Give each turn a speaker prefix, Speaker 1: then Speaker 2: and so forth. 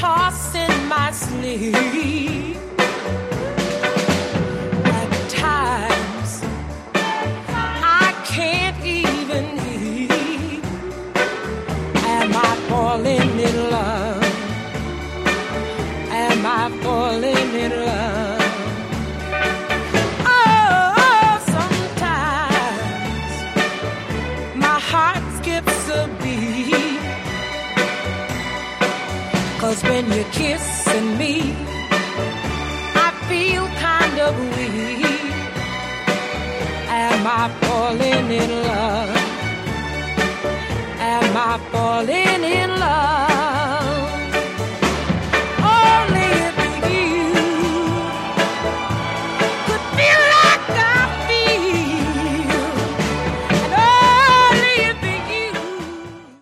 Speaker 1: lost in my sleep. At times I can't even hear. Am I falling in love? Am I falling in love? Oh, sometimes my heart skips a beat. 'Cause when you're kissing me, I feel kind of weak. Am I falling in love? Am I falling in love?